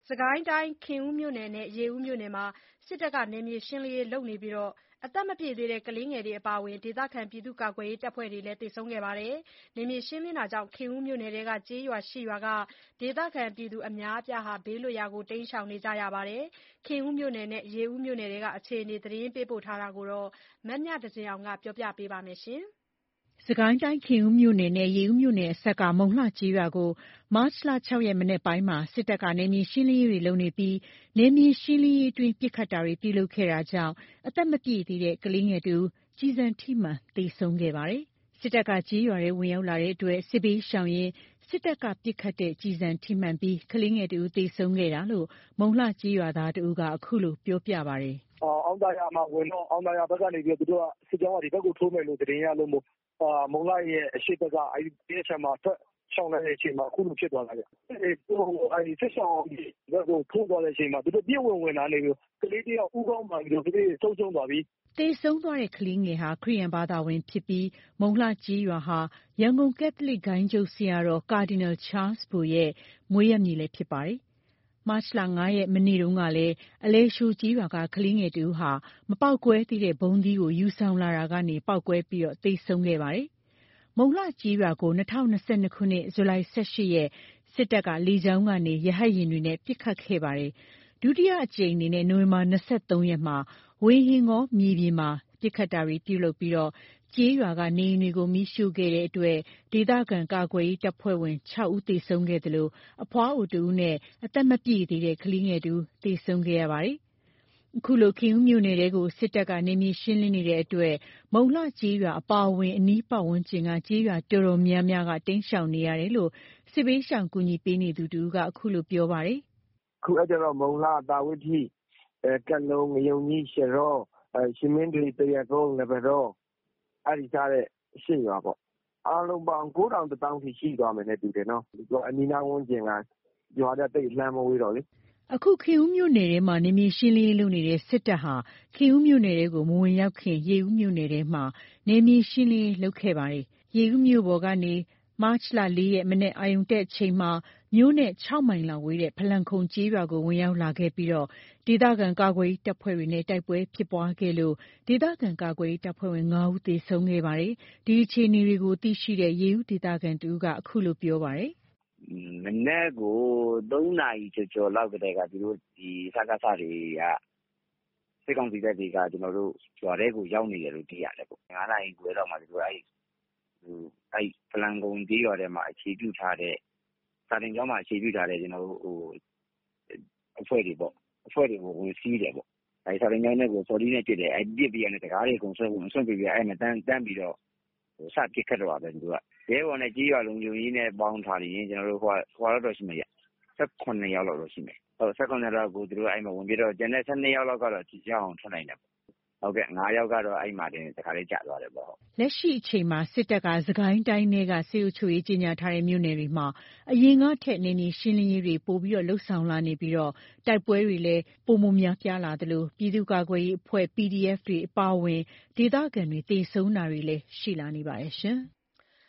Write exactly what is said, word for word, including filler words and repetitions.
စစ်ကိုင်းတိုင်းခင်ဦးမြို့နယ်နဲ့ရေဦးမြို့နယ်မှာစစ်တပ်ကနယ်မြေရှင်းလင်းရေးလုပ်နေပြီးအသက်မပြည့်သေးတဲ့ကလေးငယ်တွေအပါအဝင်ဒေသခံပြည်သူ့ကာကွယ်ရေးတပ်ဖွဲ့တွေလည်းသေဆုံးခဲ့ပါတယ်။နယ်မြေရှင်းလင်းတာကြောင့်ခင်ဦးမြို့နယ်ထဲကကျေးရွာ၈ရွာကဒေသခံပြည်သူအများအပြားဘေးလွတ်ရာကိုတိမ်းရှောင်နေကြရပါတယ်။ခင်ဦးမြို့နယ်နဲ့ရေဦးမြို့နယ်ထဲကအခြေအနေသတင်းပေးပို့ထားတာကိုမမြသဇင်အောင်ကပြောပြပေးပါမယ်။စစ်ကိုင်းတိုင်းခင်ဦးမြို့နယ်နဲ့ရေဦးမြို့နယ်အစပ်ကမုံလှကျေးရွာကိုမတ်လ၆ရက်မနက်ပိုင်းမှာစစ်တပ်ကနယ်မြေရှင်းလင်းရေးတွေလုပ်နေပြီးနယ်မြေရှင်းလင်းရေးအတွင်းပစ်ခတ်တာတွေပြုလုပ်ခဲ့တာကြောင့်အသက်မပြည့်သေးတဲ့ကလေးငယ်တဦးကျည်ဆံထိမှန်သေဆုံးခဲ့ပါတယ်။စစ်တပ်ကကျေးရွာထဲဝင်ရောက်လာတဲ့အတွက်စစ်ဘေးရှောင်ရင်းစစ်တပ်ကပစ်ခတ်တဲ့ကျည်ဆံထိမှန်ပြီးကလေးငယ်တဦးသေဆုံးခဲ့တာလို့မုံလှကျေးရွာသားတဦးကအခုလိုပြောပြပါတယ်။ "အောင်သာယာမှာဝင်တော့အောင်သာယာဘက်ကနေပြီးတော့သူတို့ကစစ်ကြောင်းကဒီဘက်ကိုထိုးမယ်လို့သတင်းရလို့မို့မုံလှရဲ့အရှိတ်ဘက်ကအဲဒီတစ်ချက်မှာထွက်ရှောင်တဲ့အချိန်မှာအခုလိုဖြစ်သွားတာဗျ။အဲဒီစစ်ရှောင်ဘက်ကိုထိုးသွားတဲ့အချိန်မှာသူတို့ပြည့်ဝင်ဝင်လာနေလို့ကလေးတယောက်ဦးခေါင်းမှန်ပြီးတော့ကလေးဆုံးရှုံးသွားပြီ။ " သေဆုံးသွားတဲ့ကလေးငယ်ဟာခရစ်ယာန်ဘာသာဝင်ဖြစ်ပြီးမုံလှကျေးရွာဟာရန်ကုန်ကက်သလစ်ဂိုဏ်းချုပ်ဆရာတော်ကာဒီနယ်ချားလ်စ်ဘိုရဲ့မွေးရပ်မြေလည်းဖြစ်ပါတယ်။မတ်လ၅ရက်မနေ့တုန်းကလည်းအလယ်သျှိုကျေးရွာကကလေးငယ်တဦးဟာမပေါက်ကွဲသေးတဲ့ဗုံးသီးကိုယူဆောင်လာရာကနေပေါက်ကွဲပြီးသေဆုံးခဲ့ပါတယ်။မုံလှကျေးရွာကို၂၀၂၂ခုနှစ်ဇူလိုင်၁၈ရက်စစ်တပ်ကလေကြောင်းကနေရဟတ်ယာဉ်တွေနဲ့ပစ်ခတ်ခဲ့ပါတယ်။ဒုတိယအကြိမ်အနေနဲ့နိုဝင်ဘာလ၂၃ရက်မှာဝေဟင်ကောမြေပြင်မှာပစ်ခတ်တာတွေပြုလုပ်ပြီးကျေးရွာကနေအိမ်တွေကိုမီးရှို့ခဲ့တဲ့အတွက်ဒေသခံကာကွယ်ရေးတပ်ဖွဲ့ဝင်၆ဦးသေဆုံးခဲ့သလိုအဖွားအိုတဦးနဲ့အသက်မပြည့်သေးတဲ့ကလေးငယ်တဦးသေဆုံးခဲ့ရပါတယ်။အခုလိုခင်ဦးမြို့နယ်ထဲကိုစစ်တပ်ကနယ်မြေရှင်းလင်းနေတဲ့အတွက်မုံလှကျေးရွာအပါအဝင်အနီးပတ်ဝန်းကျင်ကကျေးရွာတော်တော်များများကတိမ်းရှောင်နေရတယ်လို့စစ်ဘေးရှောင်ကူညီပေးနေသူတဦးကအခုလိုပြောပါတယ်။"အခုအဲ့ကျတော့မုံလှသာဝတိကက်လုံးငရုံကြီးရှရောရှင်မင်းတွေတရက်ကုန်းလက်ပတော်အဲ့ဒီစားတဲ့ရှစ်ရွာပေါ့အားလုံးပေါင်းကိုးထောင်တစ်သောင်းထိရှိသွားမယ်နဲ့တူတယ်နော်အနီးနားဝန်းကျင်ကရွာတဲ့တိတ်လှမ်းမဝေးတော့လေ။အခုခင်ဦးမြို့နယ်ထဲမှာနယ်မြေရှင်းလင်းရေးလုပ်နေတဲ့စစ်တပ်ဟာခင်ဦးမြို့နယ်ထဲကိုမဝင်ရောက်ခင်ရေဦးမြို့နယ်ထဲမှာနယ်မြေရှင်းလင်းရေးလုပ်ခဲ့ပါတယ်။ရေဦးမြို့ပေါ်ကနေမတ်လ၄ရက်မနက်အာရုံတက်အချိန်မှာမြို့နဲ့၆မိုင်လောက်ဝေးတဲ့ဖလံခုံကျေးရွာကိုဝင်ရောက်လာခဲ့ပြီးဒေသခံကာကွယ်ရေးတပ်ဖွဲ့တွေနဲ့တိုက်ပွဲဖြစ်ပွားခဲ့လို့ဒေသခံကာကွယ်ရေးတပ်ဖွဲ့ဝင်၅ဦးသေဆုံးခဲ့ပါတယ်။ဒီအခြေအနေတွေကိုသိရှိတဲ့ရေဦးဒေသခံတဦးကအခုလိုပြောပါတယ်။"မနက်ကိုသုံးနာရီကျော်ကျော်လောက်ကတည်းကသူတို့ဒီစကစတွေကစစ်ကောင်စီတပ်တွေကကျွန်တော်တို့ရွာထဲကိုရောက်နေတယ်လို့သိရတယ်ပေါ့။ငါးနာရီခွဲလောက်မှာသူတို့အဲ့အဲ့ဖလံကုံကျေးရွာထဲမှာအခြေပြုထားတဲ့စာတင်ကျောင်းမှာအခြေပြုထားတဲ့ကျွန်တော်တို့ဟိုအဖွဲ့တွေပေါ့အဖွဲ့တွေကိုဝင်စီးတယ်ပေါ့။အဲ့စာတင်ကျောင်းထဲကိုစော်ဒီနဲ့ပစ်တယ်အဲ့ပစ်ပြီးရတယ်တကားတွေအကုန်ဆွဲဝင်ဆွဲပြီးပြီးအဲ့မှာတန်းတန်းပြီးတော့ဟိုစပစ်ခတ်တော့ပဲသူတို့ကရဲဘော်နဲ့ကြေးရွာလုံးဂျုံကြီးနဲ့ပေါင်းထားရင်ကျွန်တော်တို့ဟိုဟိုတော့ရှိမယ်ရ၁၈ယောက်လောက်တော့ရှိမယ်ဟုတ်၁၈ယောက်ကိုသူတို့အဲ့မှာဝင်ပြီးတော့ကျန်တဲ့၁၂ယောက်လောက်ကတော့ကြည့်အောင်ထွက်နိုင်တယ်ဟုတ်ကဲ့၅ယောက်ကတော့အဲ့မှာတင်တခါလေးကြာသွားတယ်ပေါ့။လက်ရှိအချိန်မှာစစ်တပ်ကစကိုင်းတိုင်းထဲကစစ်အုပ်ချုပ်ရေးကြီးညာထားတဲ့မြို့နယ်တွေမှာအရင်ကထက်နယ်မြေရှင်းလင်းရေးတွေပိုပြီးလှုပ်ဆောင်လာနေပြီးတိုက်ပွဲတွေလည်းပိုမိုများပြားလာသလိုပြည်သူ့ကာကွယ်ရေးအဖွဲ့ P D F တွေအပါအဝင်ဒေသခံတွေသေဆုံးတာတွေလည်းရှိလာနေပါတယ်ရှင်။